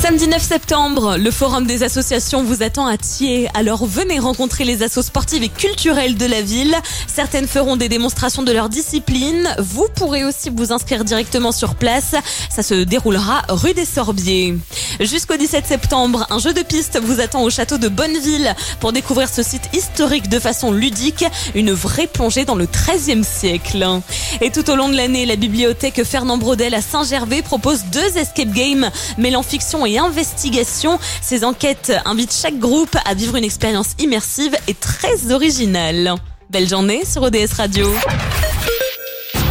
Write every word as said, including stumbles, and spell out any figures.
Samedi neuf septembre, le Forum des associations vous attend à Thiers. Alors venez rencontrer les assos sportives et culturelles de la ville. Certaines feront des démonstrations de leur discipline. Vous pourrez aussi vous inscrire directement sur place. Ça se déroulera rue des Sorbiers. Jusqu'au dix-sept septembre, un jeu de piste vous attend au château de Bonneville pour découvrir ce site historique de façon ludique. Une vraie plongée dans le treizième siècle. Et tout au long de l'année, la bibliothèque Fernand Braudel à Saint-Gervais propose deux escape games mêlant fiction et investigation. Ces enquêtes invitent chaque groupe à vivre une expérience immersive et très originale. Belle journée sur O D S Radio.